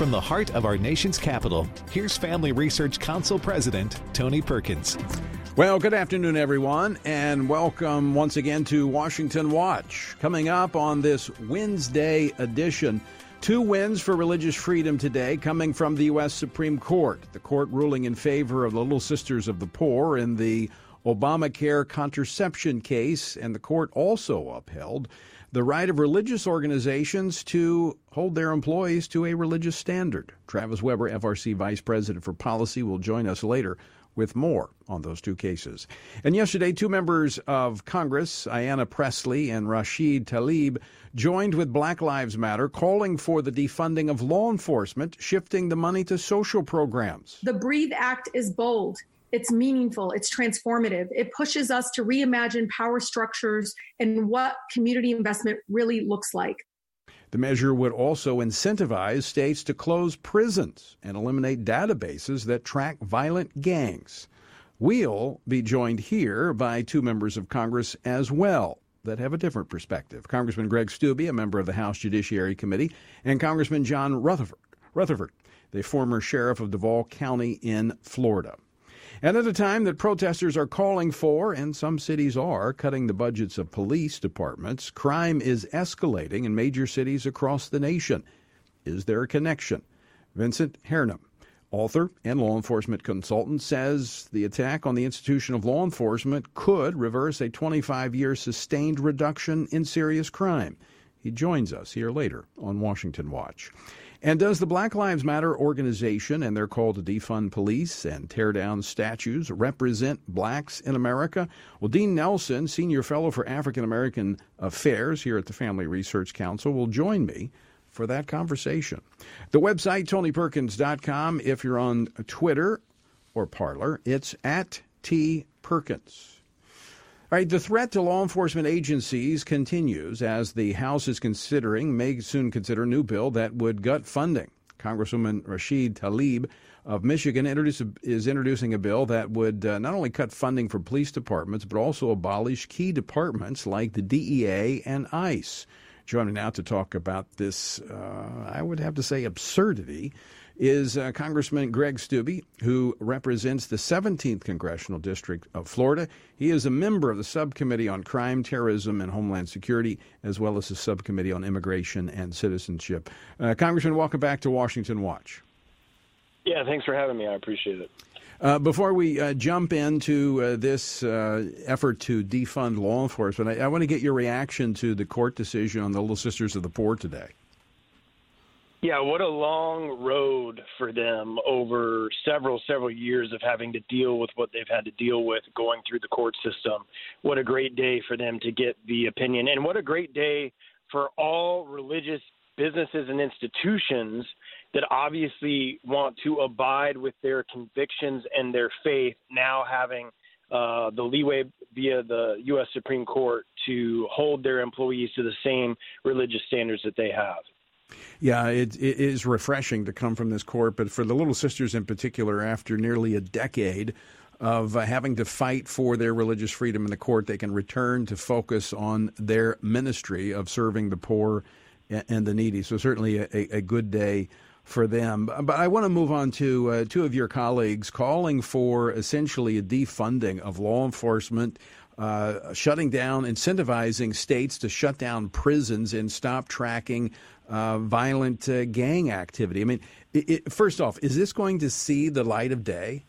From the heart of our nation's capital, here's Family Research Council President Tony Perkins. Well, good afternoon, everyone, and welcome once again to Washington Watch. Coming up on this Wednesday edition, 2 wins for religious freedom today coming from the U.S. Supreme Court. The court ruling in favor of the Little Sisters of the Poor in the Obamacare contraception case, and the court also upheld the right of religious organizations to hold their employees to a religious standard. Travis Weber, FRC Vice President for Policy, will join us later with more on those 2 cases. And yesterday, 2 members of Congress, Ayanna Pressley and Rashid Tlaib, joined with Black Lives Matter, calling for the defunding of law enforcement, shifting the money to social programs. The BREATHE Act is bold. It's meaningful. It's transformative. It pushes us to reimagine power structures and what community investment really looks like. The measure would also incentivize states to close prisons and eliminate databases that track violent gangs. We'll be joined here by 2 members of Congress as well that have a different perspective. Congressman Greg Steube, a member of the House Judiciary Committee, and Congressman John Rutherford, the former sheriff of Duval County in Florida. And at a time that protesters are calling for, and some cities are, cutting the budgets of police departments, crime is escalating in major cities across the nation. Is there a connection? Vincent Hernam, author and law enforcement consultant, says the attack on the institution of law enforcement could reverse a 25-year sustained reduction in serious crime. He joins us here later on Washington Watch. And does the Black Lives Matter organization and their call to defund police and tear down statues represent blacks in America? Well, Dean Nelson, Senior Fellow for African American Affairs here at the Family Research Council, will join me for that conversation. The website, TonyPerkins.com. If you're on Twitter or Parler, it's at @TPerkins. All right, the threat to law enforcement agencies continues as the House may soon consider a new bill that would gut funding. Congresswoman Rashid Tlaib of Michigan is introducing a bill that would not only cut funding for police departments, but also abolish key departments like the DEA and ICE. Joining now to talk about this, I would have to say, absurdity, is Congressman Greg Steube, who represents the 17th Congressional District of Florida. He is a member of the Subcommittee on Crime, Terrorism, and Homeland Security, as well as the Subcommittee on Immigration and Citizenship. Congressman, welcome back to Washington Watch. Yeah, thanks for having me. I appreciate it. Before we jump into this effort to defund law enforcement, I want to get your reaction to the court decision on the Little Sisters of the Poor today. Yeah, what a long road for them over several years of having to deal with what they've had to deal with going through the court system. What a great day for them to get the opinion. And what a great day for all religious businesses and institutions that obviously want to abide with their convictions and their faith, now having the leeway via the U.S. Supreme Court to hold their employees to the same religious standards that they have. Yeah, it is refreshing to come from this court, but for the Little Sisters in particular, after nearly a decade of having to fight for their religious freedom in the court, they can return to focus on their ministry of serving the poor and the needy. So certainly a good day for them. But I want to move on to 2 of your colleagues calling for essentially a defunding of law enforcement, shutting down, incentivizing states to shut down prisons and stop tracking violent gang activity. I mean, first off, is this going to see the light of day?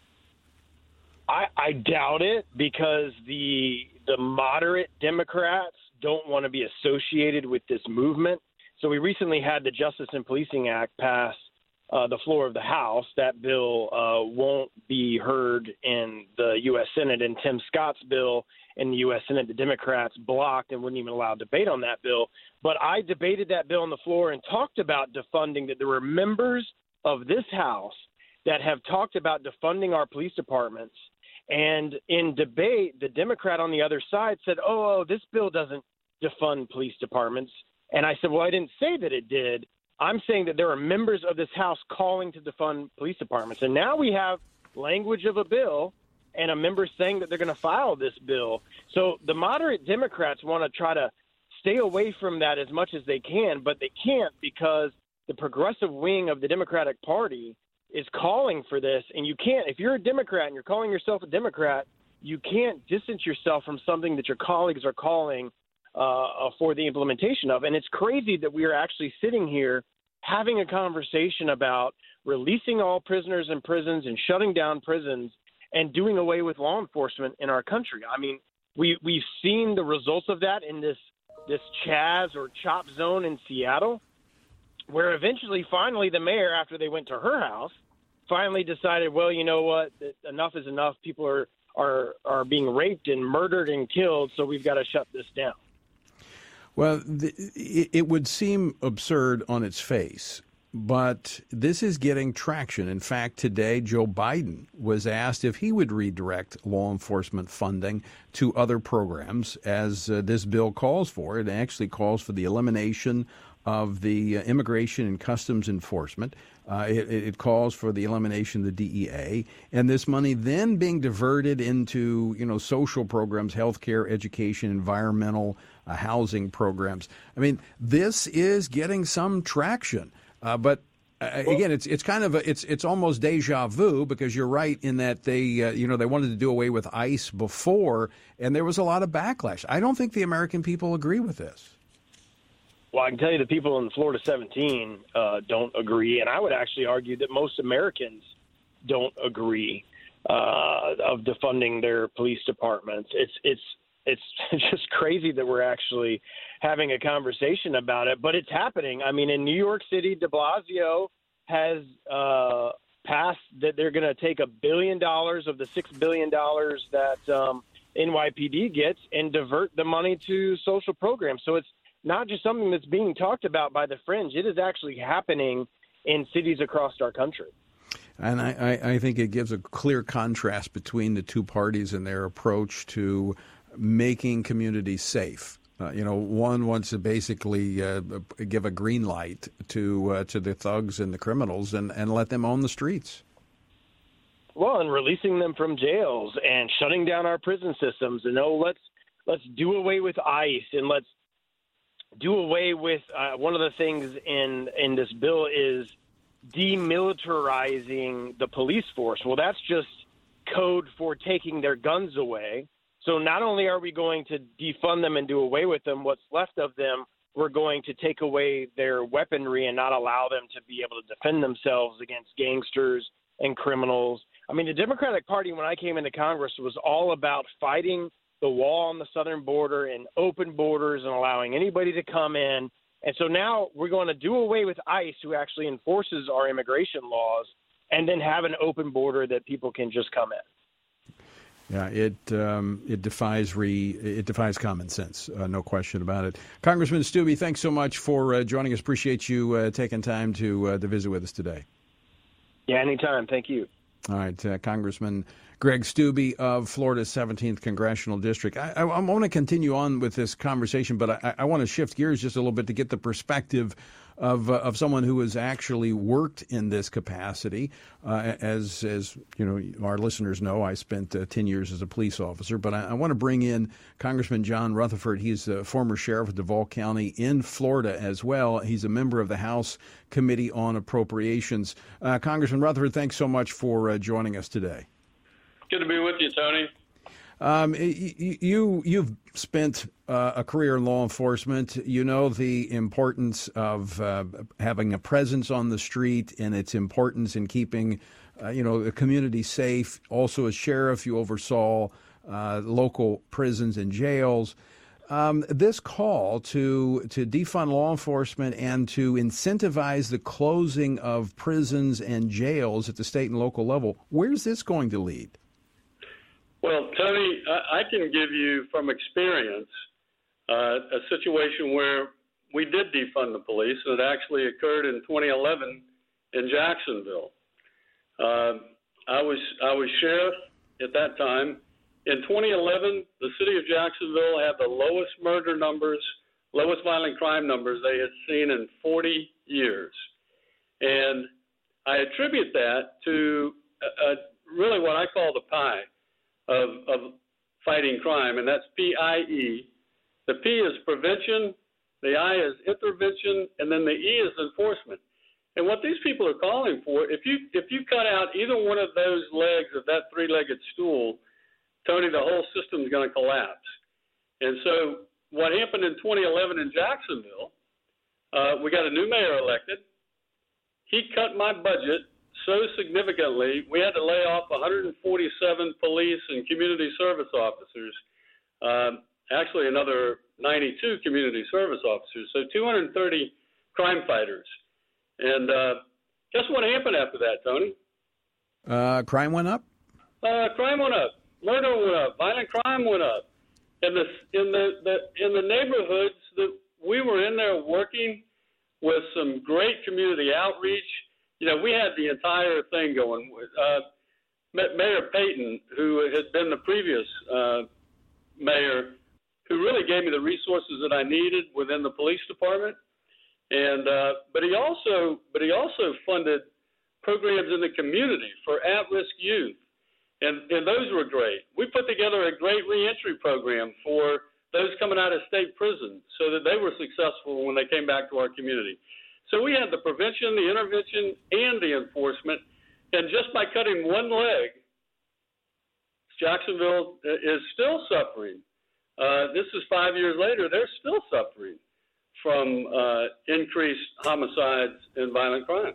I doubt it, because the moderate Democrats don't want to be associated with this movement. So we recently had the Justice and Policing Act pass the floor of the House. That bill won't be heard in the U.S. Senate, and Tim Scott's bill in the U.S. Senate, the Democrats blocked and wouldn't even allow debate on that bill. But I debated that bill on the floor and talked about defunding, that there were members of this House that have talked about defunding our police departments. And in debate, the Democrat on the other side said, oh, this bill doesn't defund police departments. And I said, well, I didn't say that it did. I'm saying that there are members of this House calling to defund police departments. And now we have language of a bill and a member saying that they're going to file this bill. So the moderate Democrats want to try to stay away from that as much as they can, but they can't, because the progressive wing of the Democratic Party is calling for this. And you can't, if you're a Democrat and you're calling yourself a Democrat, you can't distance yourself from something that your colleagues are calling for the implementation of. And it's crazy that we are actually sitting here having a conversation about releasing all prisoners in prisons and shutting down prisons and doing away with law enforcement in our country. I mean, we've seen the results of that in this Chaz or CHOP zone in Seattle, where eventually, finally, the mayor, after they went to her house, finally decided, well, you know what, enough is enough. People are being raped and murdered and killed, so we've got to shut this down. Well, it would seem absurd on its face, but this is getting traction. In fact, today, Joe Biden was asked if he would redirect law enforcement funding to other programs, as this bill calls for. It actually calls for the elimination of the Immigration and Customs Enforcement. It calls for the elimination of the DEA, and this money then being diverted into, social programs, healthcare, education, environmental, housing programs. I mean, this is getting some traction, but again, it's kind of it's almost deja vu, because you're right in that they wanted to do away with ICE before, and there was a lot of backlash. I don't think the American people agree with this. Well, I can tell you the people in Florida 17 don't agree, and I would actually argue that most Americans don't agree of defunding their police departments. It's just crazy that we're actually having a conversation about it, but it's happening. I mean, in New York City, de Blasio has passed that they're going to take $1 billion of the $6 billion that NYPD gets and divert the money to social programs. So it's not just something that's being talked about by the fringe. It is actually happening in cities across our country. And I think it gives a clear contrast between the two parties and their approach to making communities safe. One wants to basically give a green light to the thugs and the criminals and let them own the streets. Well, and releasing them from jails and shutting down our prison systems. And let's do away with ICE, and let's do away with one of the things in this bill is demilitarizing the police force. Well, that's just code for taking their guns away. So not only are we going to defund them and do away with them, what's left of them, we're going to take away their weaponry and not allow them to be able to defend themselves against gangsters and criminals. I mean, the Democratic Party, when I came into Congress, was all about fighting the wall on the southern border and open borders and allowing anybody to come in. And so now we're going to do away with ICE, who actually enforces our immigration laws, and then have an open border that people can just come in. Yeah, it defies common sense, no question about it. Congressman Steube, thanks so much for joining us. Appreciate you taking time to visit with us today. Yeah, anytime. Thank you. All right, Congressman Greg Steube of Florida's 17th Congressional District. I want to continue on with this conversation, but I want to shift gears just a little bit to get the perspective of someone who has actually worked in this capacity. As our listeners know, I spent 10 years as a police officer, but I want to bring in Congressman John Rutherford. He's the former sheriff of Duval County in Florida as well. He's a member of the House Committee on Appropriations. Congressman Rutherford, thanks so much for joining us today. Good to be with you, Tony. You've spent a career in law enforcement. You know the importance of having a presence on the street and its importance in keeping, the community safe. Also, as sheriff, you oversaw local prisons and jails. This call to defund law enforcement and to incentivize the closing of prisons and jails at the state and local level, where's this going to lead? Well, Tony, I can give you from experience a situation where we did defund the police, and it actually occurred in 2011 in Jacksonville. I was sheriff at that time. In 2011, the city of Jacksonville had the lowest murder numbers, lowest violent crime numbers they had seen in 40 years. And I attribute that to really what I call the PIE of fighting crime, and that's PIE. The P is prevention, the I is intervention, and then the E is enforcement. And what these people are calling for, if you cut out either one of those legs of that three-legged stool, Tony, the whole system is going to collapse. And so what happened in 2011 in Jacksonville, we got a new mayor elected. He cut my budget so significantly, we had to lay off 147 police and community service officers, actually another 92 community service officers, so 230 crime fighters. And guess what happened after that, Tony? Crime went up? Crime went up. Murder went up. Violent crime went up. And in the neighborhoods that we were in there working with some great community outreach, we had the entire thing going. Mayor Payton, who had been the previous mayor, who really gave me the resources that I needed within the police department. And but he also funded programs in the community for at-risk youth, and those were great. We put together a great reentry program for those coming out of state prison, so that they were successful when they came back to our community. So we had the prevention, the intervention, and the enforcement, and just by cutting one leg, Jacksonville is still suffering. This is 5 years later; they're still suffering from increased homicides and violent crime.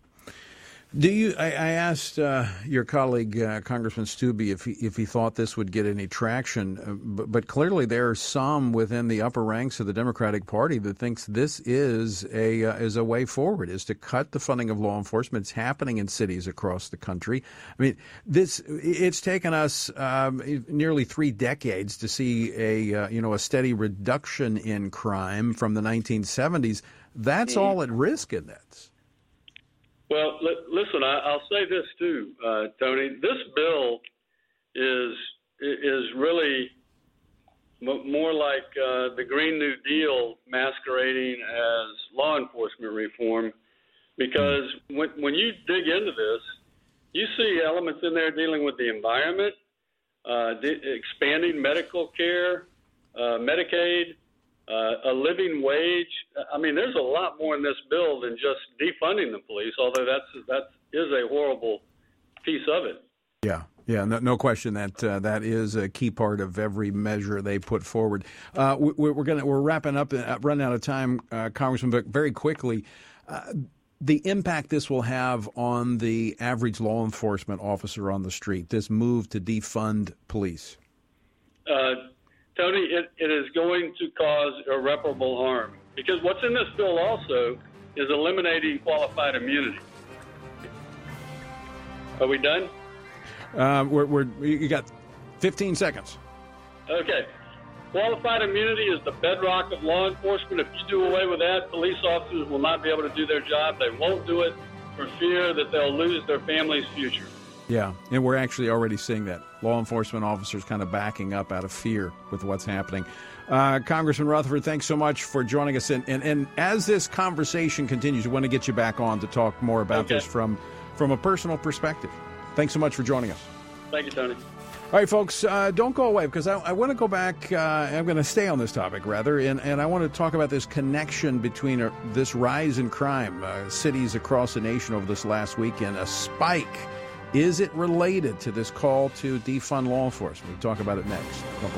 I asked your colleague, Congressman Stubbe, if he thought this would get any traction, but clearly there are some within the upper ranks of the Democratic Party that thinks this is a way forward, is to cut the funding of law enforcement. It's happening in cities across the country. I mean, it's taken us nearly 3 decades to see a steady reduction in crime from the 1970s. That's all at risk in that. Well, listen, I'll say this too, Tony. This bill is really more like the Green New Deal masquerading as law enforcement reform, because when you dig into this, you see elements in there dealing with the environment, expanding medical care, Medicaid, a living wage. I mean, there's a lot more in this bill than just defunding the police, although that is a horrible piece of it. Yeah, no question that is a key part of every measure they put forward. We're wrapping up, running out of time, Congressman, but very quickly, the impact this will have on the average law enforcement officer on the street, this move to defund police. Tony, it is going to cause irreparable harm, because what's in this bill also is eliminating qualified immunity. Are we done? You got 15 seconds. Okay. Qualified immunity is the bedrock of law enforcement. If you do away with that, police officers will not be able to do their job. They won't do it for fear that they'll lose their family's future. Yeah, and we're actually already seeing that. Law enforcement officers kind of backing up out of fear with what's happening. Congressman Rutherford, thanks so much for joining us. And as this conversation continues, we want to get you back on to talk more about this from a personal perspective. Thanks so much for joining us. Thank you, Tony. All right, folks, don't go away, because I want to go back. I'm going to stay on this topic, rather, and I want to talk about this connection between this rise in crime, cities across the nation over this last weekend, a spike. Is it related to this call to defund law enforcement? We'll talk about it next. Don't go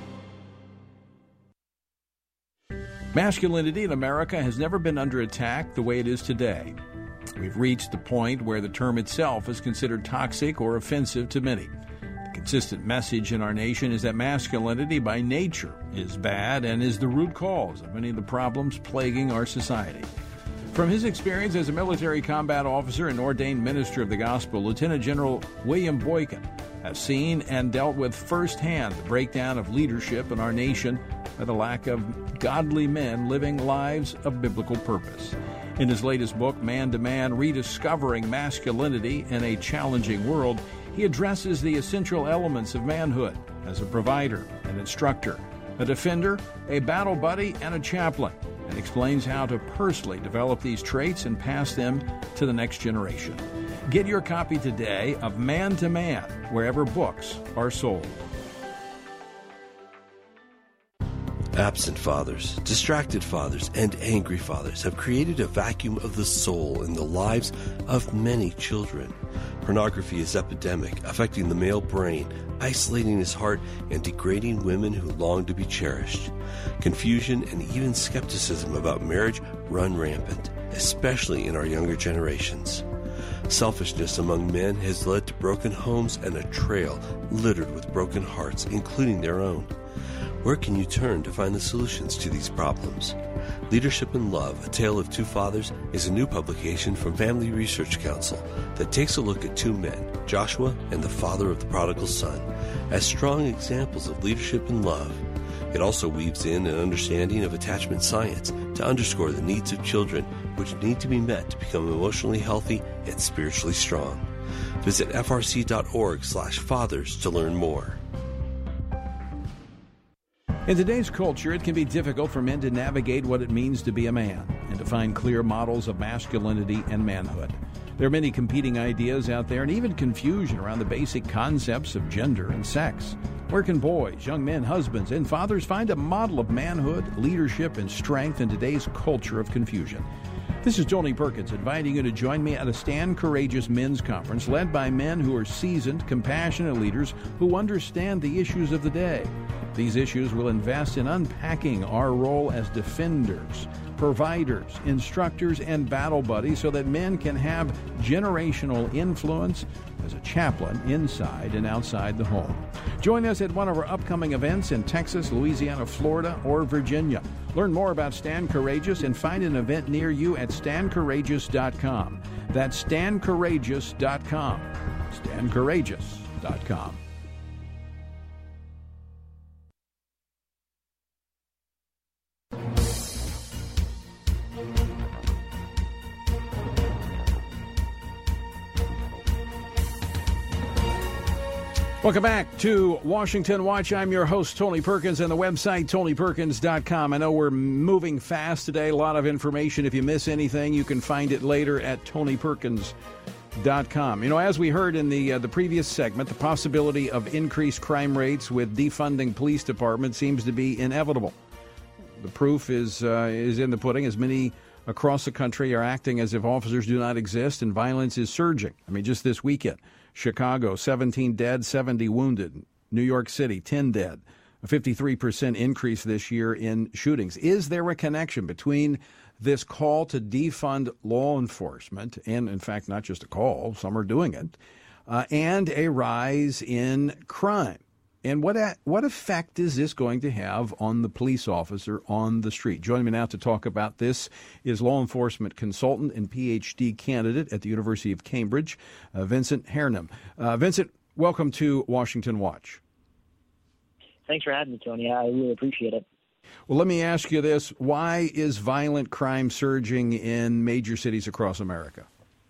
away. Masculinity in America has never been under attack the way it is today. We've reached the point where the term itself is considered toxic or offensive to many. The consistent message in our nation is that masculinity by nature is bad and is the root cause of many of the problems plaguing our society. From his experience as a military combat officer and ordained minister of the gospel, Lieutenant General William Boykin has seen and dealt with firsthand the breakdown of leadership in our nation by the lack of godly men living lives of biblical purpose. In his latest book, Man to Man, Rediscovering Masculinity in a Challenging World, he addresses the essential elements of manhood as a provider, an instructor, a defender, a battle buddy, and a chaplain, and explains how to personally develop these traits and pass them to the next generation. Get your copy today of Man to Man, wherever books are sold. Absent fathers, distracted fathers, and angry fathers have created a vacuum of the soul in the lives of many children. Pornography is epidemic, affecting the male brain, isolating his heart, and degrading women who long to be cherished. Confusion and even skepticism about marriage run rampant, especially in our younger generations. Selfishness among men has led to broken homes and a trail littered with broken hearts, including their own. Where can you turn to find the solutions to these problems? Leadership in Love, A Tale of Two Fathers is a new publication from Family Research Council that takes a look at two men, Joshua and the father of the prodigal son, as strong examples of leadership in love. It also weaves in an understanding of attachment science to underscore the needs of children which need to be met to become emotionally healthy and spiritually strong. Visit frc.org/fathers to learn more. In today's culture, it can be difficult for men to navigate what it means to be a man and to find clear models of masculinity and manhood. There are many competing ideas out there and even confusion around the basic concepts of gender and sex. Where can boys, young men, husbands, and fathers find a model of manhood, leadership, and strength in today's culture of confusion? This is Tony Perkins inviting you to join me at a Stand Courageous Men's Conference led by men who are seasoned, compassionate leaders who understand the issues of the day. These issues will invest in unpacking our role as defenders, providers, instructors, and battle buddies so that men can have generational influence as a chaplain inside and outside the home. Join us at one of our upcoming events in Texas, Louisiana, Florida, or Virginia. Learn more about Stand Courageous and find an event near you at standcourageous.com. That's standcourageous.com. Standcourageous.com. Welcome back to Washington Watch. I'm your host, Tony Perkins, and the website, TonyPerkins.com. I know we're moving fast today. A lot of information. If you miss anything, you can find it later at TonyPerkins.com. You know, as we heard in the previous segment, the possibility of increased crime rates with defunding police departments seems to be inevitable. The proof is in the pudding, as many across the country are acting as if officers do not exist, and violence is surging. I mean, just this weekend, Chicago, 17 dead, 70 wounded. New York City, 10 dead. A 53% increase this year in shootings. Is there a connection between this call to defund law enforcement, and in fact, not just a call, some are doing it, and a rise in crime? And what effect is this going to have on the police officer on the street? Joining me now to talk about this is law enforcement consultant and PhD candidate at the University of Cambridge, Vincent Hernam. Vincent, welcome to Washington Watch. Thanks for having me, Tony. I really appreciate it. Well, let me ask you this. Why is violent crime surging in major cities across America?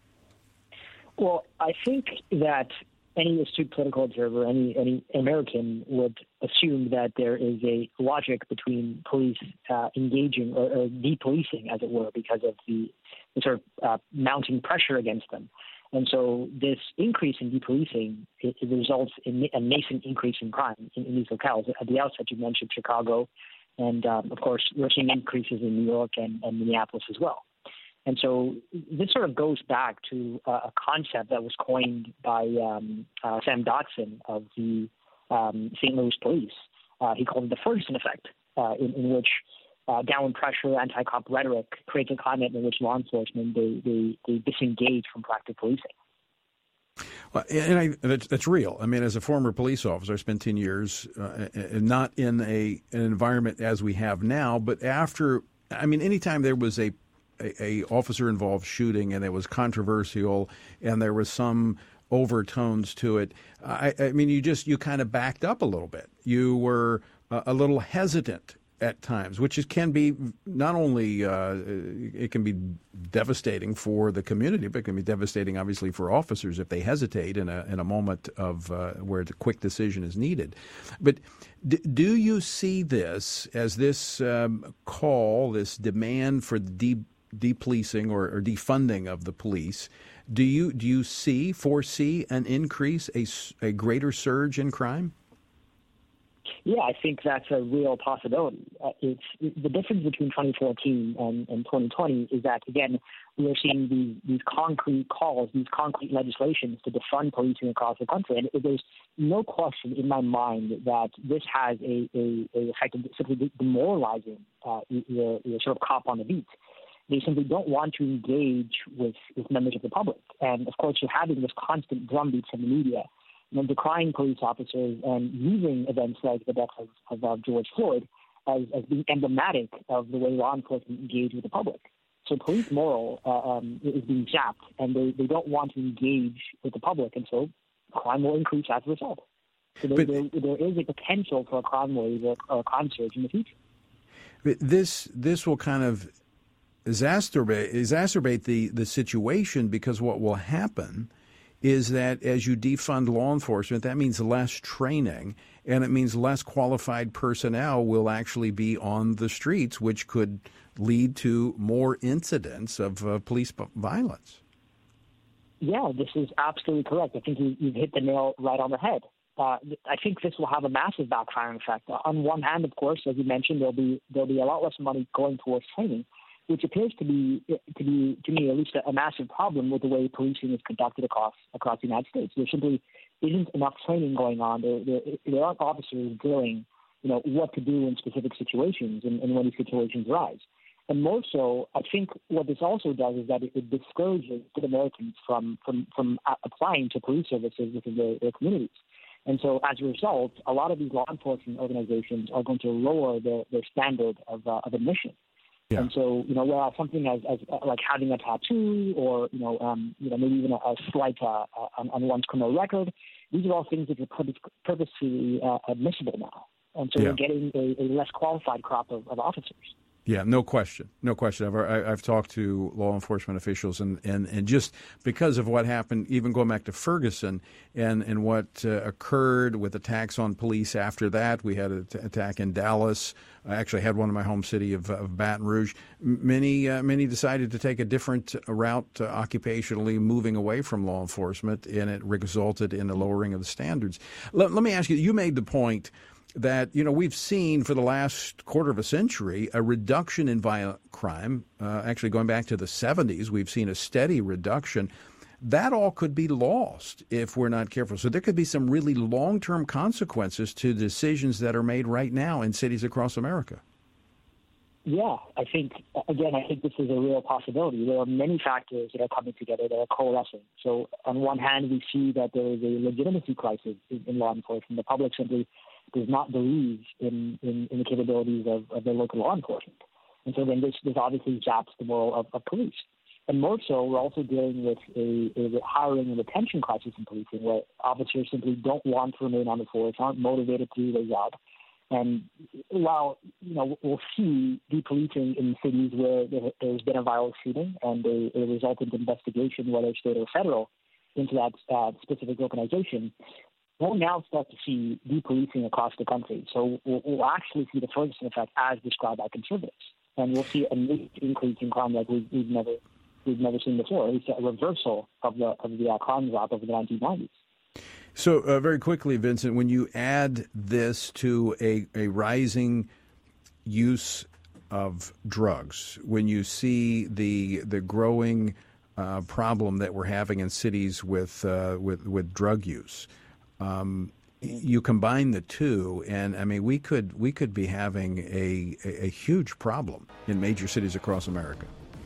Well, I think that any astute political observer, any American would assume that there is a logic between police engaging or depolicing, as it were, because of the sort of mounting pressure against them. And so this increase in depolicing, it results in a nascent increase in crime in these locales. At the outset, you mentioned Chicago, and of course, we're seeing increases in New York and Minneapolis as well. And so this sort of goes back to a concept that was coined by Sam Dotson of the St. Louis Police. He called it the Ferguson effect, in which downward pressure, anti-cop rhetoric creates a climate in which law enforcement, they disengage from proactive policing. Well, and that's real. I mean, as a former police officer, I spent 10 years not in an environment as we have now, but after, I mean, anytime there was a officer involved shooting and it was controversial and there was some overtones to it, I mean, you kind of backed up a little bit. You were a little hesitant at times, which can be not only it can be devastating for the community, but it can be devastating, obviously, for officers if they hesitate in a moment of where the quick decision is needed. But do you see this as this call, this demand for depolicing or defunding of the police? Do you foresee an increase, a greater surge in crime? Yeah, I think that's a real possibility. It's the difference between 2014 and 2020 is that, again, we are seeing these concrete calls, these concrete legislations to defund policing across the country. And there's no question in my mind that this has a effect of simply demoralizing your sort of cop on the beat. They simply don't want to engage with members of the public. And, of course, you're having this constant drumbeat from the media, decrying police officers and using events like the death of George Floyd as being emblematic of the way law enforcement engage with the public. So police morale is being zapped, and they don't want to engage with the public, and so crime will increase as a result. So there is a potential for a crime wave or a crime surge in the future. This will kind of exacerbate the situation, because what will happen is that as you defund law enforcement, that means less training, and it means less qualified personnel will actually be on the streets, which could lead to more incidents of police violence. Yeah, this is absolutely correct. I think you've hit the nail right on the head. I think this will have a massive backfiring effect. On one hand, of course, as you mentioned, there'll be a lot less money going towards training, which appears to me at least a massive problem with the way policing is conducted across the United States. There simply isn't enough training going on. There aren't officers drilling, what to do in specific situations and when these situations arise. And more so, I think what this also does is that it discourages good Americans from applying to police services within their communities. And so as a result, a lot of these law enforcement organizations are going to lower their standard of admission. Yeah. And so, whereas something as like having a tattoo or, maybe even a slight on one's criminal record, these are all things that are purposely admissible now. And so we're getting a less qualified crop of officers. Yeah, no question. I've talked to law enforcement officials, and just because of what happened, even going back to Ferguson and what occurred with attacks on police after that. We had an attack in Dallas. I actually had one in my home city of Baton Rouge. Many decided to take a different route occupationally, moving away from law enforcement, and it resulted in a lowering of the standards. Let me ask you, you made the point that, we've seen for the last quarter of a century a reduction in violent crime. Actually, going back to the 70s, we've seen a steady reduction. That all could be lost if we're not careful. So there could be some really long-term consequences to decisions that are made right now in cities across America. Yeah, I think this is a real possibility. There are many factors that are coming together that are coalescing. So on one hand, we see that there is a legitimacy crisis in law enforcement. The public simply does not believe in the capabilities of their local law enforcement. And so then this obviously zaps the morale of police. And more so, we're also dealing with a hiring and retention crisis in policing, where officers simply don't want to remain on the force, aren't motivated to do their job. And while, we'll see depolicing in cities where there's been a violent shooting and a resultant investigation, whether state or federal, into that specific organization, we'll now start to see depolicing across the country. So we'll actually see the Ferguson effect as described by conservatives. And we'll see an increase in crime like we've never seen before, at least a reversal of the crime drop over the 1990s. So very quickly, Vincent, when you add this to a rising use of drugs, when you see the growing problem that we're having in cities with drug use, you combine the two, and I mean we could be having a huge problem in major cities across America.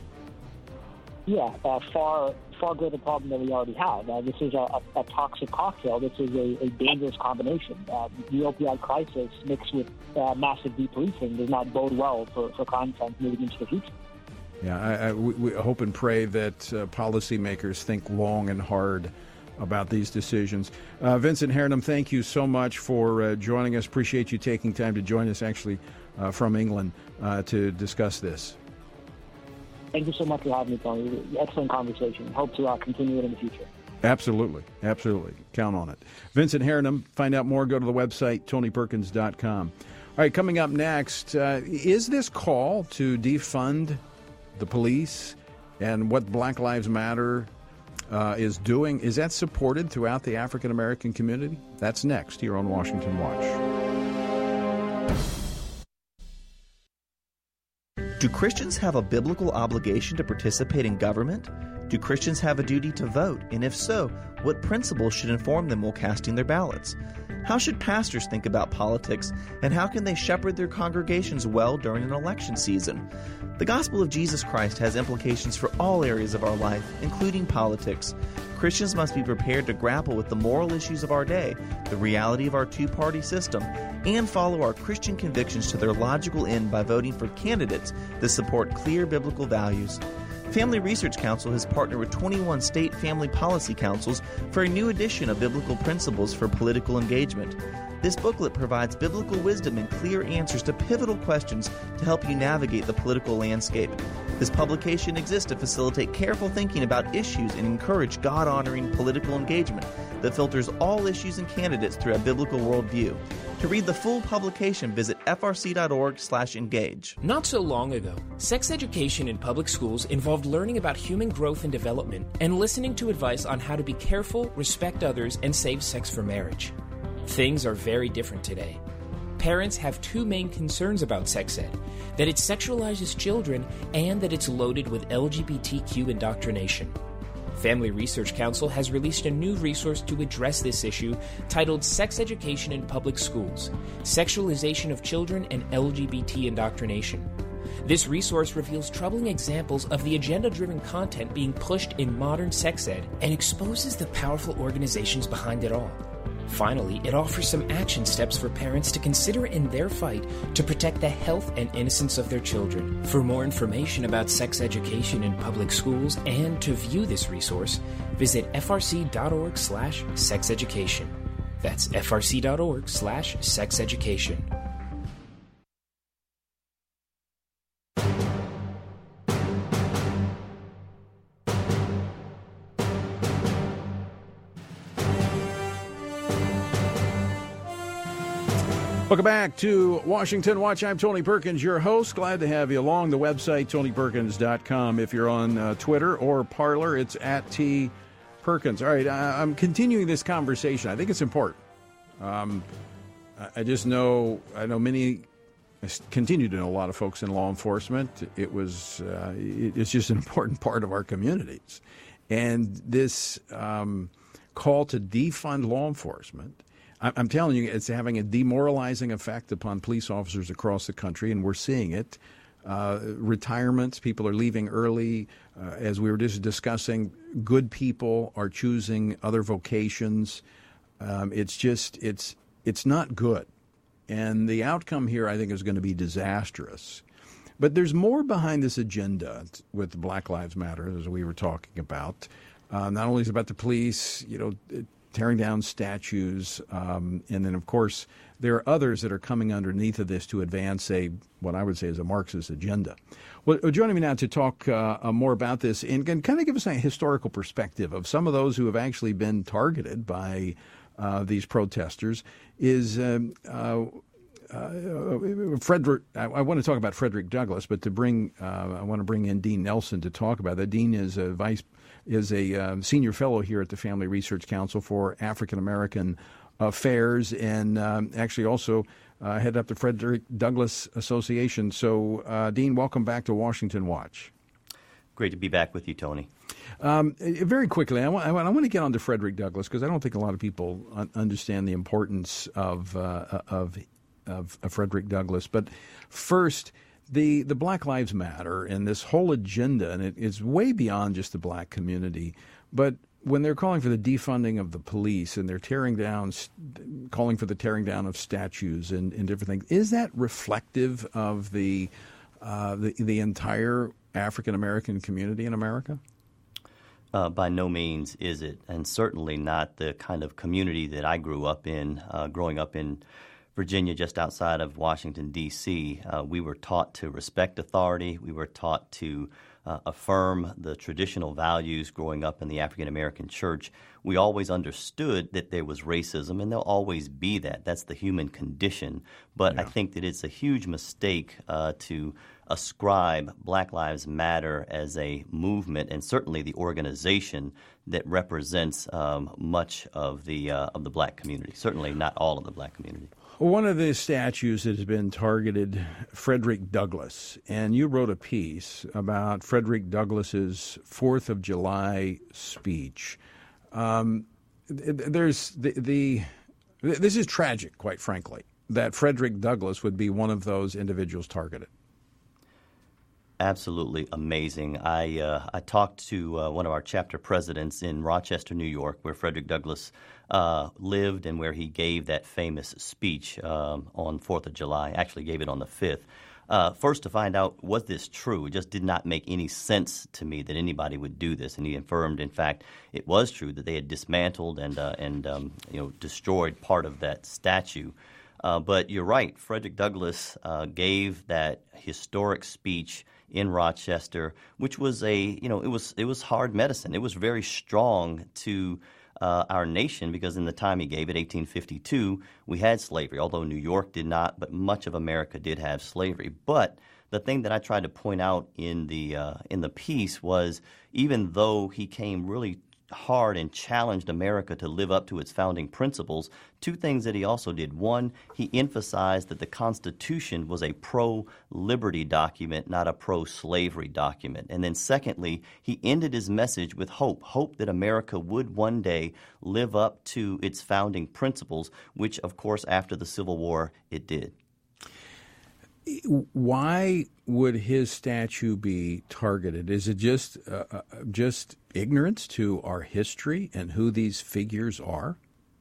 Yeah, far greater problem than we already have. This is a toxic cocktail. This is a dangerous combination. The opioid crisis mixed with massive depolicing does not bode well for crime trends moving into the future. Yeah, we hope and pray that policymakers think long and hard about these decisions. Vincent Hernam, thank you so much for joining us. Appreciate you taking time to join us, actually, from England, to discuss this. Thank you so much for having me, Tony. Excellent conversation. Hope to continue it in the future. Absolutely. Count on it. Vincent Hernam. Find out more, go to the website, TonyPerkins.com. All right, coming up next, is this call to defund the police and what Black Lives Matter is doing, is that supported throughout the African-American community? That's next here on Washington Watch. Do Christians have a biblical obligation to participate in government? Do Christians have a duty to vote? And if so, what principles should inform them while casting their ballots? How should pastors think about politics, and how can they shepherd their congregations well during an election season? The gospel of Jesus Christ has implications for all areas of our life, including politics. Christians must be prepared to grapple with the moral issues of our day, the reality of our two-party system, and follow our Christian convictions to their logical end by voting for candidates that support clear biblical values. Family Research Council has partnered with 21 state family policy councils for a new edition of Biblical Principles for Political Engagement. This booklet provides biblical wisdom and clear answers to pivotal questions to help you navigate the political landscape. This publication exists to facilitate careful thinking about issues and encourage God-honoring political engagement that filters all issues and candidates through a biblical worldview. To read the full publication, visit frc.org/engage. Not so long ago, sex education in public schools involved learning about human growth and development and listening to advice on how to be careful, respect others, and save sex for marriage. Things are very different today. Parents have two main concerns about sex ed: that it sexualizes children and that it's loaded with LGBTQ indoctrination. Family Research Council has released a new resource to address this issue titled Sex Education in Public Schools: Sexualization of Children and LGBT Indoctrination. This resource reveals troubling examples of the agenda-driven content being pushed in modern sex ed and exposes the powerful organizations behind it all. Finally, it offers some action steps for parents to consider in their fight to protect the health and innocence of their children. For more information about sex education in public schools and to view this resource, visit frc.org/sexeducation. That's frc.org/sexeducation. Welcome back to Washington Watch. I'm Tony Perkins, your host. Glad to have you along. The website, TonyPerkins.com. If you're on Twitter or Parler, it's @TPerkins. All right, I'm continuing this conversation. I think it's important. I know many, I continue to know a lot of folks in law enforcement. It's just an important part of our communities. And this call to defund law enforcement, I'm telling you, it's having a demoralizing effect upon police officers across the country, and we're seeing it. Retirements, people are leaving early. As we were just discussing, good people are choosing other vocations. It's not good. And the outcome here, I think, is going to be disastrous. But there's more behind this agenda with Black Lives Matter, as we were talking about. Not only is it about the police, tearing down statues, and then, of course, there are others that are coming underneath of this to advance what I would say is a Marxist agenda. Well, joining me now to talk more about this and kind of give us a historical perspective of some of those who have actually been targeted by these protesters is Frederick. I want to talk about Frederick Douglass, but I want to bring in Dean Nelson to talk about that. Dean is a senior fellow here at the Family Research Council for African American Affairs, and actually also head up the Frederick Douglass Association. So, Dean, welcome back to Washington Watch. Great to be back with you, Tony. Very quickly, I want to get on to Frederick Douglass because I don't think a lot of people understand the importance of Frederick Douglass. But first, the Black Lives Matter and this whole agenda, and it is way beyond just the black community. But when they're calling for the defunding of the police and they're calling for the tearing down of statues and different things, is that reflective of the entire African American community in America? By no means is it, and certainly not the kind of community that I grew up in, growing up in Virginia, just outside of Washington, D.C. We were taught to respect authority. We were taught to affirm the traditional values growing up in the African American church. We always understood that there was racism, and there'll always be that. That's the human condition. But I think that it's a huge mistake to ascribe Black Lives Matter as a movement, and certainly the organization that represents much of the black community. Certainly not all of the black community. One of the statues that has been targeted, Frederick Douglass, and you wrote a piece about Frederick Douglass's 4th of July speech. This is tragic, quite frankly, that Frederick Douglass would be one of those individuals targeted. Absolutely amazing. I talked to one of our chapter presidents in Rochester, New York, where Frederick Douglass lived and where he gave that famous speech on 4th of July. Actually gave it on the 5th. First to find out, was this true? It just did not make any sense to me that anybody would do this. And he affirmed, in fact, it was true that they had dismantled and destroyed part of that statue. But you're right. Frederick Douglass gave that historic speech in Rochester, which was it was hard medicine. It was very strong to our nation because in the time he gave it, 1852, we had slavery. Although New York did not, but much of America did have slavery. But the thing that I tried to point out in the piece was, even though he came really hard and challenged America to live up to its founding principles, two things that he also did. One, he emphasized that the Constitution was a pro-liberty document, not a pro-slavery document. And then secondly, he ended his message with hope that America would one day live up to its founding principles, which, of course, after the Civil War, it did. Why would his statue be targeted? Is it just ignorance to our history and who these figures are?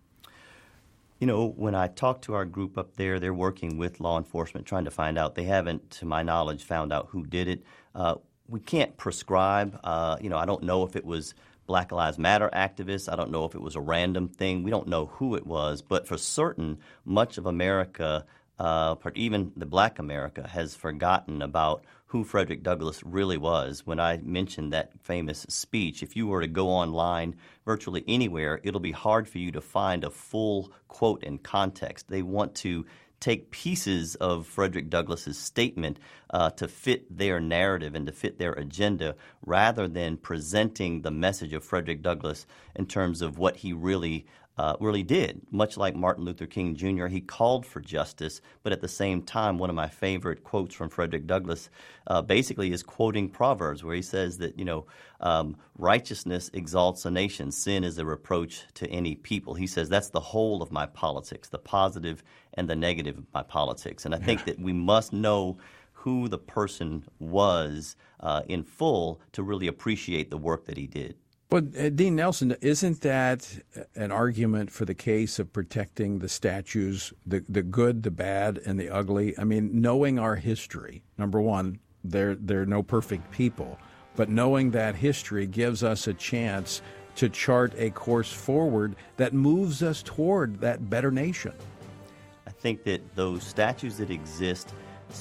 You know, when I talk to our group up there, they're working with law enforcement trying to find out. They haven't, to my knowledge, found out who did it. We can't prescribe. I don't know if it was Black Lives Matter activists. I don't know if it was a random thing. We don't know who it was. But for certain, much of America, even the Black America, has forgotten about who Frederick Douglass really was. When I mentioned that famous speech, if you were to go online virtually anywhere, it'll be hard for you to find a full quote in context. They want to take pieces of Frederick Douglass's statement to fit their narrative and to fit their agenda, rather than presenting the message of Frederick Douglass in terms of what he really did. Much like Martin Luther King Jr., he called for justice, but at the same time, one of my favorite quotes from Frederick Douglass basically is quoting Proverbs, where he says that, righteousness exalts a nation, sin is a reproach to any people. He says that's the whole of my politics, the positive and the negative of my politics. And I think that we must know who the person was in full to really appreciate the work that he did. But, Dean Nelson, isn't that an argument for the case of protecting the statues, the good, the bad, and the ugly? I mean, knowing our history, number one, they're no perfect people, but knowing that history gives us a chance to chart a course forward that moves us toward that better nation. I think that those statues that exist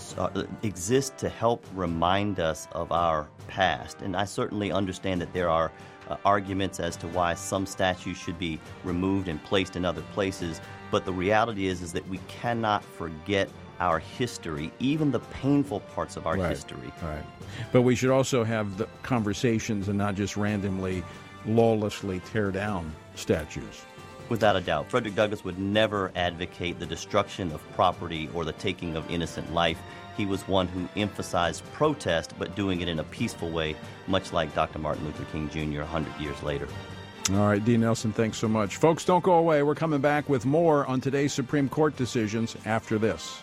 to help remind us of our past. And I certainly understand that there are arguments as to why some statues should be removed and placed in other places. But the reality is that we cannot forget our history, even the painful parts of our history. Right. But we should also have the conversations and not just randomly, lawlessly tear down statues. Without a doubt. Frederick Douglass would never advocate the destruction of property or the taking of innocent life. He was one who emphasized protest, but doing it in a peaceful way, much like Dr. Martin Luther King Jr. 100 years later. All right, Dean Nelson, thanks so much. Folks, don't go away. We're coming back with more on today's Supreme Court decisions after this.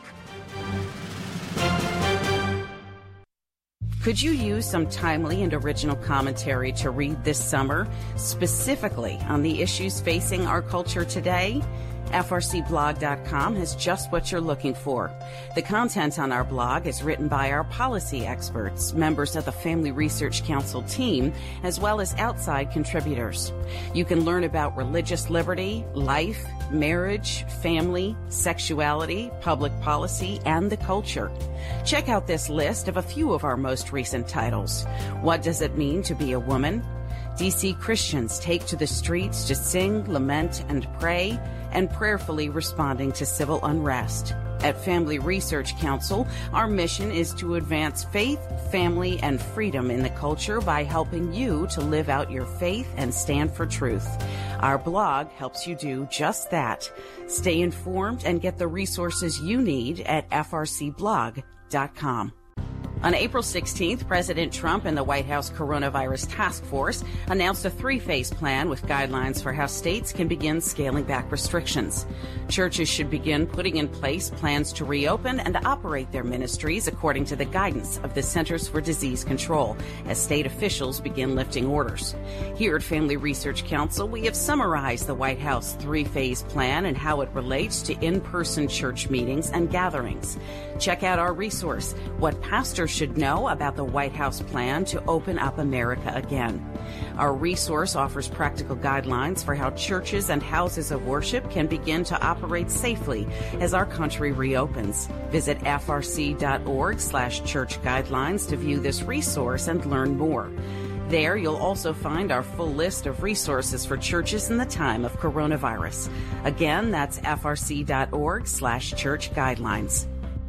Could you use some timely and original commentary to read this summer, specifically on the issues facing our culture today? FRCblog.com has just what you're looking for. The content on our blog is written by our policy experts, members of the Family Research Council team, as well as outside contributors. You can learn about religious liberty, life, marriage, family, sexuality, public policy, and the culture. Check out this list of a few of our most recent titles. What does it mean to be a woman? DC Christians take to the streets to sing, lament, and pray, and prayerfully responding to civil unrest. At Family Research Council, our mission is to advance faith, family, and freedom in the culture by helping you to live out your faith and stand for truth. Our blog helps you do just that. Stay informed and get the resources you need at frcblog.com. On April 16th, President Trump and the White House Coronavirus Task Force announced a 3-phase plan with guidelines for how states can begin scaling back restrictions. Churches should begin putting in place plans to reopen and operate their ministries according to the guidance of the Centers for Disease Control as state officials begin lifting orders. Here at Family Research Council, we have summarized the White House 3-phase plan and how it relates to in-person church meetings and gatherings. Check out our resource, What Pastors Should Know About the White House Plan to Open Up America Again. Our resource offers practical guidelines for how churches and houses of worship can begin to operate safely as our country reopens. Visit frc.org/church guidelines to view this resource and learn more. There, you'll also find our full list of resources for churches in the time of coronavirus. Again, that's frc.org/church guidelines.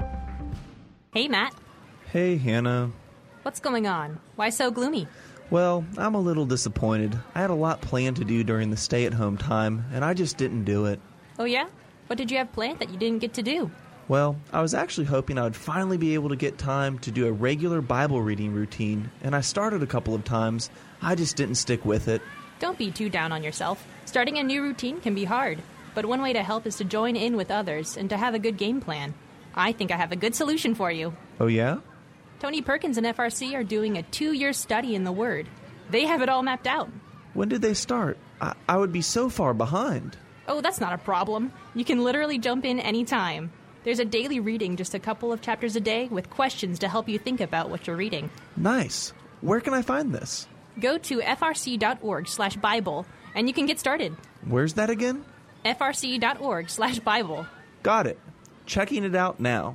Hey, Matt. Hey, Hannah. What's going on? Why so gloomy? Well, I'm a little disappointed. I had a lot planned to do during the stay-at-home time, and I just didn't do it. Oh, yeah? What did you have planned that you didn't get to do? Well, I was actually hoping I would finally be able to get time to do a regular Bible reading routine, and I started a couple of times. I just didn't stick with it. Don't be too down on yourself. Starting a new routine can be hard, but one way to help is to join in with others and to have a good game plan. I think I have a good solution for you. Oh, yeah? Tony Perkins and FRC are doing a 2-year study in the Word. They have it all mapped out. When did they start? I would be so far behind. Oh, that's not a problem. You can literally jump in anytime. There's a daily reading, just a couple of chapters a day, with questions to help you think about what you're reading. Nice. Where can I find this? Go to frc.org/Bible, and you can get started. Where's that again? frc.org/Bible. Got it. Checking it out now.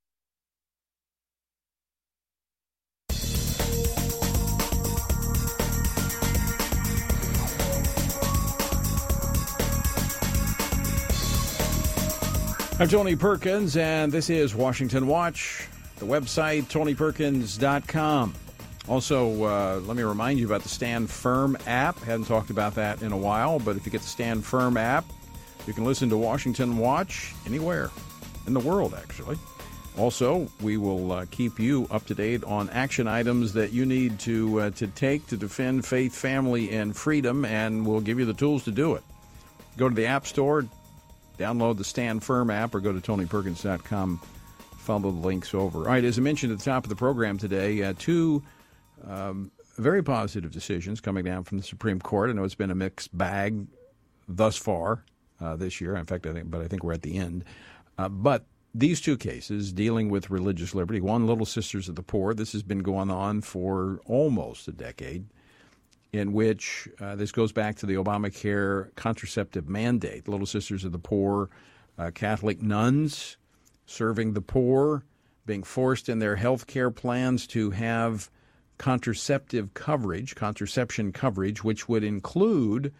I'm Tony Perkins, and this is Washington Watch, the website, tonyperkins.com. Also, let me remind you about the Stand Firm app. Hadn't talked about that in a while, but if you get the Stand Firm app, you can listen to Washington Watch anywhere in the world, actually. Also, we will keep you up to date on action items that you need to take to defend faith, family, and freedom, and we'll give you the tools to do it. Go to the App Store, download the Stand Firm app, or go to tonyperkins.com. Follow the links over. All right, as I mentioned at the top of the program today, two very positive decisions coming down from the Supreme Court. I know it's been a mixed bag thus far this year. In fact, I think we're at the end. But these two cases dealing with religious liberty, one, Little Sisters of the Poor, this has been going on for almost a decade, in which this goes back to the Obamacare contraceptive mandate. Little Sisters of the Poor, Catholic nuns serving the poor, being forced in their health care plans to have contraception coverage, which would include,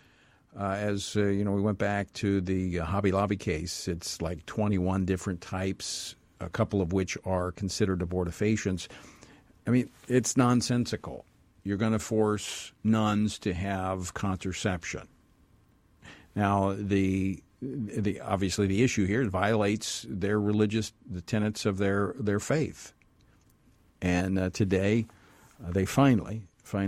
we went back to the Hobby Lobby case, it's like 21 different types, a couple of which are considered abortifacients. I mean, it's nonsensical. You're going to force nuns to have contraception. Now, obviously the issue here violates their the tenets of their faith. And today, they finally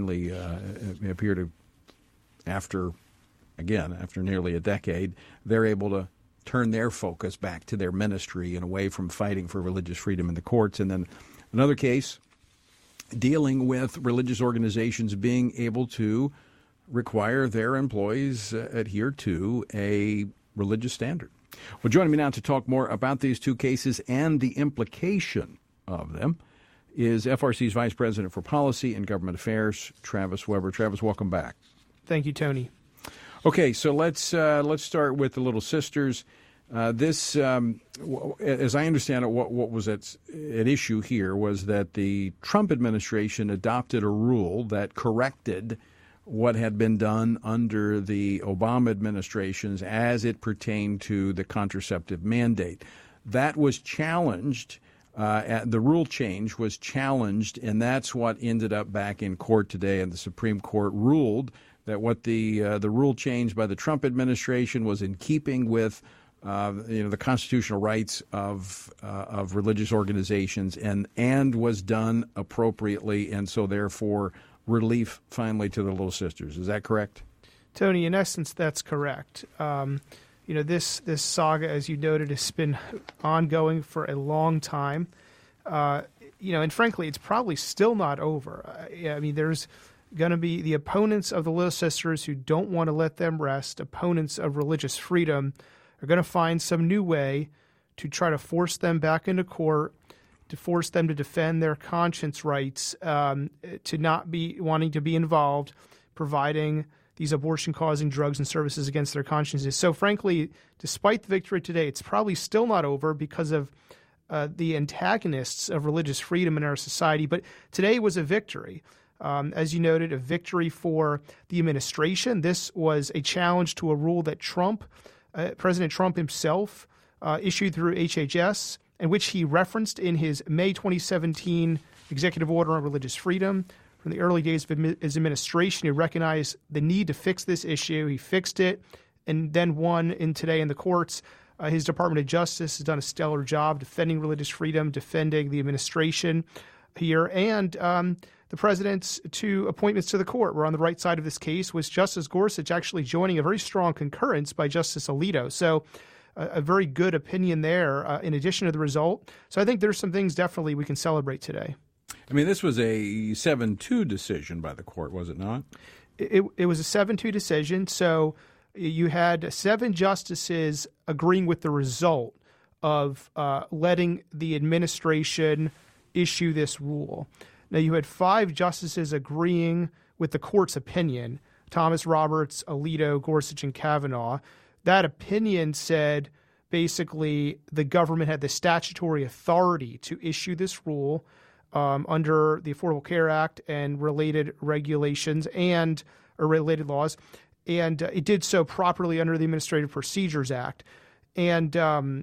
appear to, after nearly a decade, they're able to turn their focus back to their ministry and away from fighting for religious freedom in the courts. And then another case dealing with religious organizations being able to require their employees adhere to a religious standard. Well, joining me now to talk more about these two cases and the implication of them is FRC's Vice President for Policy and Government Affairs, Travis Weber. Travis, welcome back. Thank you, Tony. Okay, so let's start with the Little Sisters. This, as I understand it, what was at issue here was that the Trump administration adopted a rule that corrected what had been done under the Obama administrations as it pertained to the contraceptive mandate. That was challenged. The rule change was challenged, and that's what ended up back in court today. And the Supreme Court ruled that what the rule change by the Trump administration was in keeping with the constitutional rights of religious organizations and was done appropriately, and so therefore relief finally to the Little Sisters. Is that correct? Tony, in essence, that's correct. This saga, as you noted, has been ongoing for a long time. And frankly, it's probably still not over. There's going to be the opponents of the Little Sisters who don't want to let them rest, opponents of religious freedom, are going to find some new way to try to force them back into court, to force them to defend their conscience rights, to not be wanting to be involved, providing these abortion-causing drugs and services against their consciences. So frankly, despite the victory today, it's probably still not over because of the antagonists of religious freedom in our society. But today was a victory. As you noted, a victory for the administration. This was a challenge to a rule that President Trump himself issued through HHS, in which he referenced in his May 2017 executive order on religious freedom. From the early days of his administration, he recognized the need to fix this issue. He fixed it and then won today in the courts. His Department of Justice has done a stellar job defending religious freedom, defending the administration here, and the president's two appointments to the court were on the right side of this case, with Justice Gorsuch actually joining a very strong concurrence by Justice Alito. So a very good opinion there in addition to the result. So I think there's some things definitely we can celebrate today. This was a 7-2 decision by the court, was it not? It was a 7-2 decision. So you had 7 justices agreeing with the result of letting the administration issue this rule. Now, you had 5 justices agreeing with the court's opinion: Thomas, Roberts, Alito, Gorsuch, and Kavanaugh. That opinion said basically the government had the statutory authority to issue this rule under the Affordable Care Act and related regulations or related laws, and it did so properly under the Administrative Procedures Act. And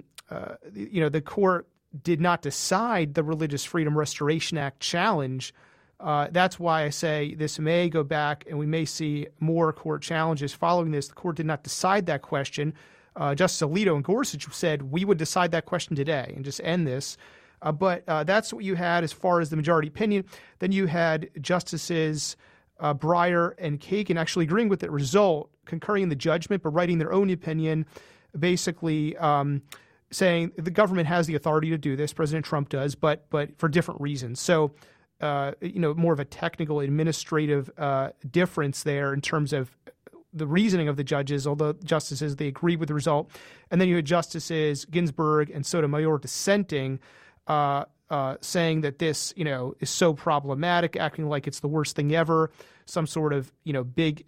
the court did not decide the Religious Freedom Restoration Act challenge. That's why I say this may go back and we may see more court challenges following this. The court did not decide that question. Justice Alito and Gorsuch said we would decide that question today and just end this. But that's what you had as far as the majority opinion. Then you had Justices Breyer and Kagan actually agreeing with the result, concurring in the judgment, but writing their own opinion, basically saying the government has the authority to do this. President Trump does, but for different reasons. So, more of a technical administrative difference there in terms of the reasoning of the judges, although justices, they agreed with the result. And then you had Justices Ginsburg and Sotomayor dissenting, saying that this, is so problematic, acting like it's the worst thing ever, some sort of, big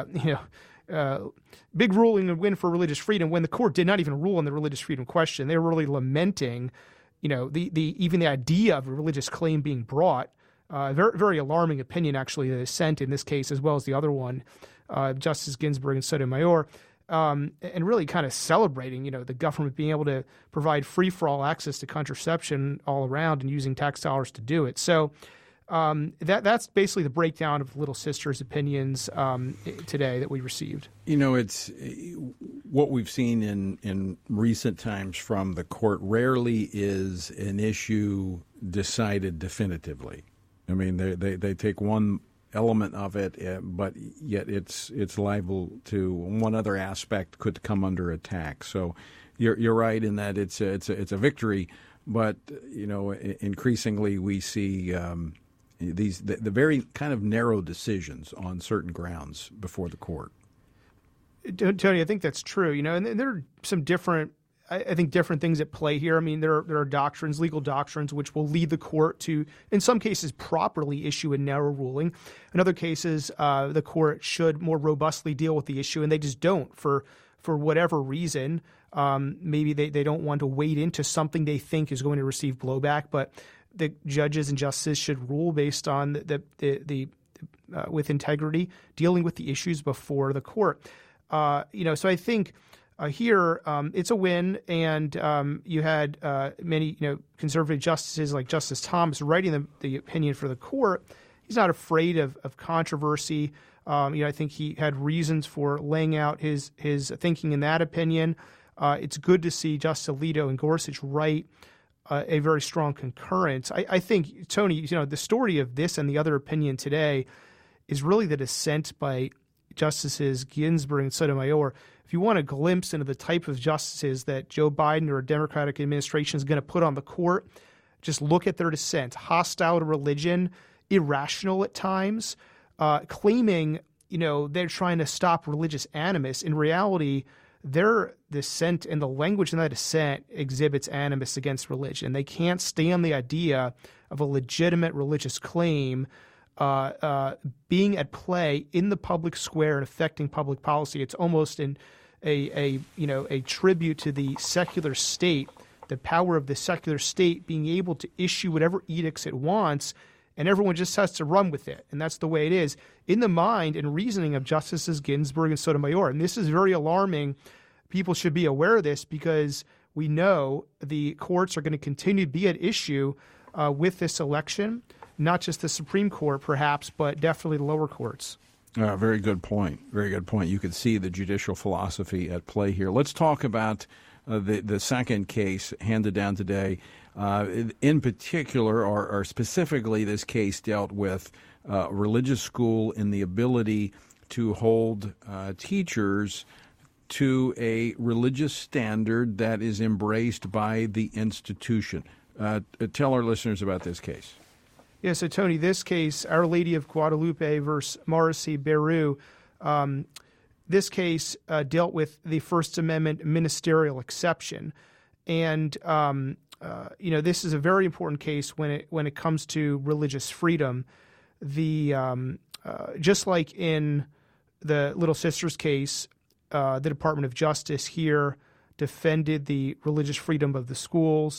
ruling and win for religious freedom, when the court did not even rule on the religious freedom question. They were really lamenting, even the idea of a religious claim being brought. Very, very alarming opinion, actually, the dissent in this case, as well as the other one, Justice Ginsburg and Sotomayor, and really kind of celebrating, the government being able to provide free-for-all access to contraception all around and using tax dollars to do it. So that's basically the breakdown of Little Sisters' opinions today that we received. It's what we've seen in recent times from the court rarely is an issue decided definitively. They take one element of it, but yet it's liable to one other aspect could come under attack. So you're right in that it's a victory, but increasingly we see the very kind of narrow decisions on certain grounds before the court. Tony, I think that's true. And there are some different things at play here. There are doctrines, legal doctrines, which will lead the court to, in some cases, properly issue a narrow ruling. In other cases, the court should more robustly deal with the issue, and they just don't for whatever reason. Maybe they don't want to wade into something they think is going to receive blowback, but the judges and justices should rule based on the with integrity, dealing with the issues before the court. So I think here it's a win, and you had many conservative justices like Justice Thomas writing the opinion for the court. he's not afraid of controversy. I think he had reasons for laying out his thinking in that opinion. It's good to see Justice Alito and Gorsuch write a very strong concurrence. I think, Tony, the story of this and the other opinion today is really the dissent by Justices Ginsburg and Sotomayor. If you want a glimpse into the type of justices that Joe Biden or a Democratic administration is going to put on the court, just look at their dissent. Hostile to religion, irrational at times, claiming, they're trying to stop religious animus. In reality, their dissent and the language in that dissent exhibits animus against religion. They can't stand the idea of a legitimate religious claim being at play in the public square and affecting public policy. It's almost a tribute to the secular state, the power of the secular state being able to issue whatever edicts it wants, and everyone just has to run with it. And that's the way it is in the mind and reasoning of Justices Ginsburg and Sotomayor. And this is very alarming. People should be aware of this because we know the courts are going to continue to be at issue with this election, not just the Supreme Court perhaps, but definitely the lower courts. Very good point. Very good point. You could see the judicial philosophy at play here. Let's talk about the second case handed down today. In particular, or specifically, this case dealt with religious school and the ability to hold teachers to a religious standard that is embraced by the institution. Tell our listeners about this case. Yeah, so Tony, this case, Our Lady of Guadalupe versus Morrissey Beru, this case dealt with the First Amendment ministerial exception, and this is a very important case when it comes to religious freedom. Just like in the Little Sisters case, the Department of Justice here defended the religious freedom of the schools.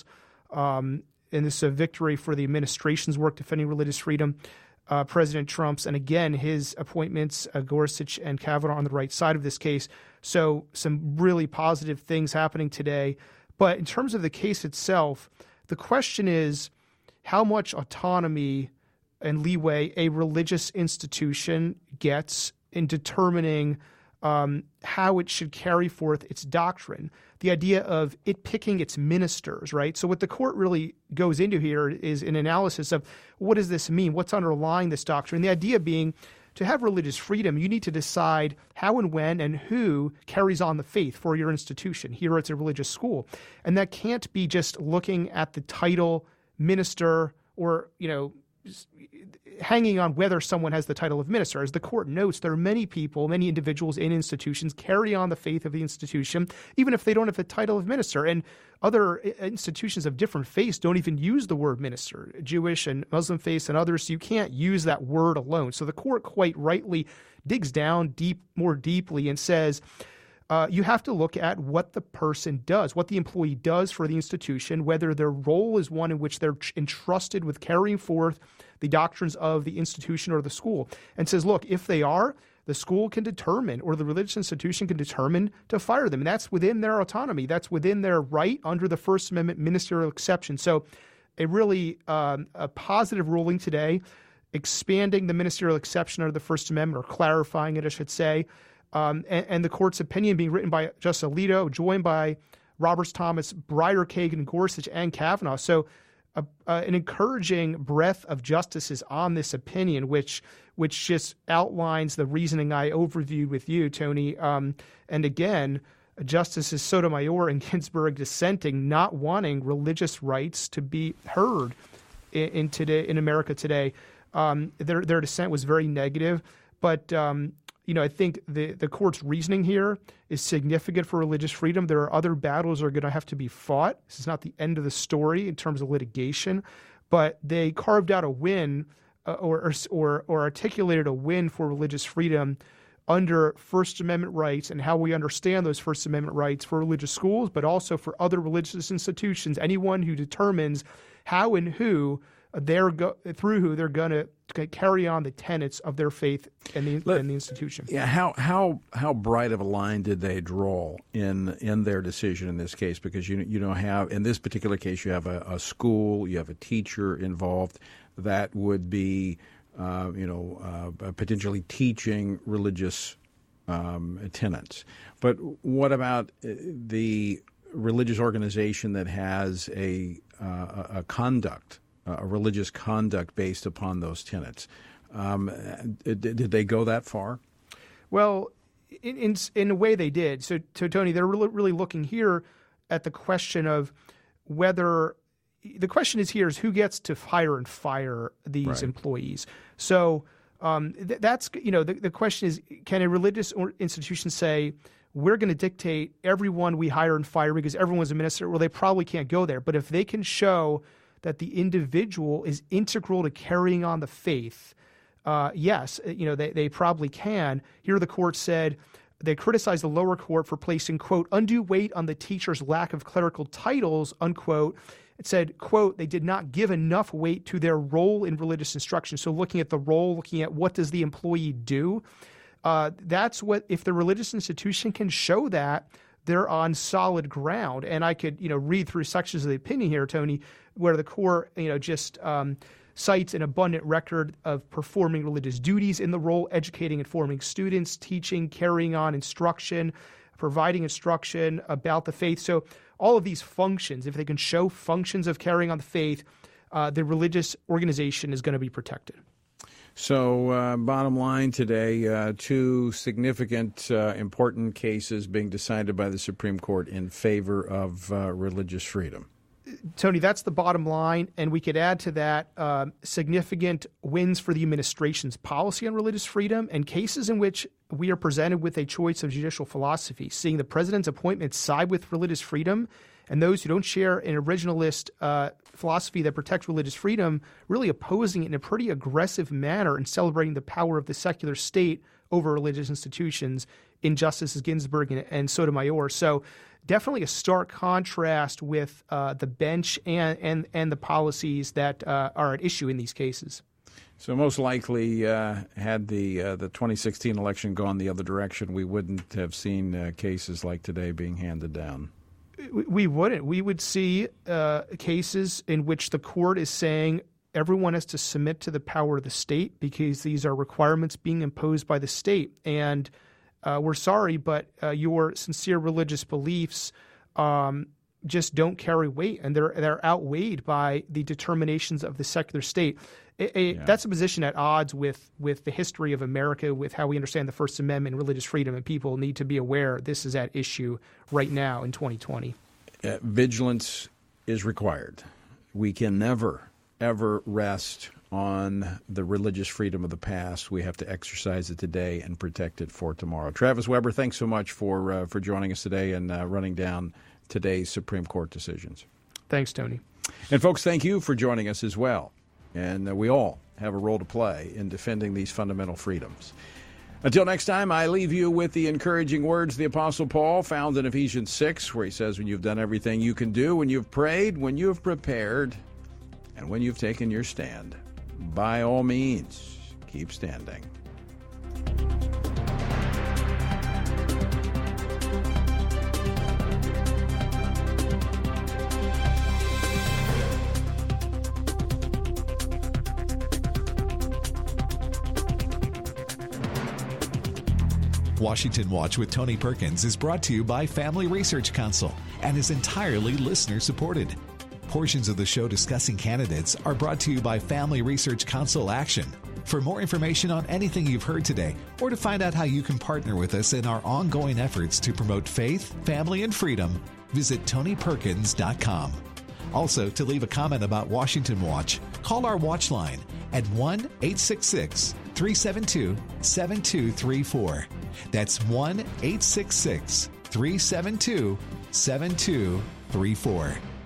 And this is a victory for the administration's work defending religious freedom. President Trump's, and again, his appointments, Gorsuch and Kavanaugh on the right side of this case. So some really positive things happening today. But in terms of the case itself, the question is how much autonomy and leeway a religious institution gets in determining how it should carry forth its doctrine. The idea of it picking its ministers, right? So what the court really goes into here is an analysis of what does this mean? What's underlying this doctrine? The idea being to have religious freedom, you need to decide how and when and who carries on the faith for your institution. Here it's a religious school. And that can't be just looking at the title minister or, hanging on whether someone has the title of minister. As the court notes, there are many people, many individuals in institutions carry on the faith of the institution, even if they don't have the title of minister. And other institutions of different faiths don't even use the word minister, Jewish and Muslim faiths and others. So you can't use that word alone. So the court quite rightly digs down more deeply and says, you have to look at what the person does, what the employee does for the institution, whether their role is one in which they're entrusted with carrying forth the doctrines of the institution or the school, and says, look, if they are, the school can determine or the religious institution can determine to fire them. And that's within their autonomy. That's within their right under the First Amendment ministerial exception. So a really a positive ruling today, expanding the ministerial exception under the First Amendment, or clarifying it, I should say. And the court's opinion being written by Justice Alito, joined by Roberts Thomas, Breyer, Kagan, Gorsuch, and Kavanaugh. So an encouraging breadth of justices on this opinion, which just outlines the reasoning I overviewed with you, Tony. And again, Justices Sotomayor and Ginsburg dissenting, not wanting religious rights to be heard in America today. Their dissent was very negative, but I think the court's reasoning here is significant for religious freedom. There are other battles that are going to have to be fought. This is not the end of the story in terms of litigation, but they carved out a win or articulated a win for religious freedom under First Amendment rights and how we understand those First Amendment rights for religious schools, but also for other religious institutions, anyone who determines how and who through who they're going to carry on the tenets of their faith and the institution. Yeah, how bright of a line did they draw in their decision in this case? Because you don't have, in this particular case, you have a school, you have a teacher involved that would be potentially teaching religious tenets. But what about the religious organization that has a religious conduct based upon those tenets? Did they go that far? Well, in a way they did. So Tony, they're really looking here at the question of whether the question is who gets to hire and fire these employees. So that's the question is, can a religious institution say we're going to dictate everyone we hire and fire because everyone's a minister? Well, they probably can't go there. But if they can show that the individual is integral to carrying on the faith, yes, they probably can. Here the court said they criticized the lower court for placing, quote, undue weight on the teacher's lack of clerical titles, unquote. It said, quote, they did not give enough weight to their role in religious instruction. So looking at the role, looking at what does the employee do, that's what, if the religious institution can show that, they're on solid ground. And I could, read through sections of the opinion here, Tony, where the court, just cites an abundant record of performing religious duties in the role, educating and forming students, teaching, carrying on instruction, providing instruction about the faith. So all of these functions, if they can show functions of carrying on the faith, the religious organization is going to be protected. So bottom line today, two significant, important cases being decided by the Supreme Court in favor of religious freedom. Tony, that's the bottom line, and we could add to that significant wins for the administration's policy on religious freedom and cases in which we are presented with a choice of judicial philosophy, seeing the president's appointments side with religious freedom and those who don't share an originalist philosophy that protects religious freedom really opposing it in a pretty aggressive manner and celebrating the power of the secular state over religious institutions in Justices Ginsburg and Sotomayor. So definitely a stark contrast with the bench and the policies that are at issue in these cases. So most likely, had the 2016 election gone the other direction, we wouldn't have seen cases like today being handed down. We wouldn't. We would see cases in which the court is saying everyone has to submit to the power of the state because these are requirements being imposed by the state. And we're sorry, but your sincere religious beliefs just don't carry weight, and they're outweighed by the determinations of the secular state. That's a position at odds with the history of America, with how we understand the First Amendment and religious freedom, and people need to be aware this is at issue right now in 2020. Vigilance is required. We can never, ever rest on the religious freedom of the past. We have to exercise it today and protect it for tomorrow. Travis Weber, thanks so much for joining us today and running down today's Supreme Court decisions. Thanks, Tony. And folks, thank you for joining us as well. And we all have a role to play in defending these fundamental freedoms. Until next time, I leave you with the encouraging words of the Apostle Paul found in Ephesians 6, where he says, when you've done everything you can do, when you've prayed, when you have prepared, and when you've taken your stand, by all means, keep standing. Washington Watch with Tony Perkins is brought to you by Family Research Council and is entirely listener-supported. Portions of the show discussing candidates are brought to you by Family Research Council Action. For more information on anything you've heard today, or to find out how you can partner with us in our ongoing efforts to promote faith, family, and freedom, visit TonyPerkins.com. Also, to leave a comment about Washington Watch, call our watch line at 1-866-372-7234. That's 1-866-372-7234.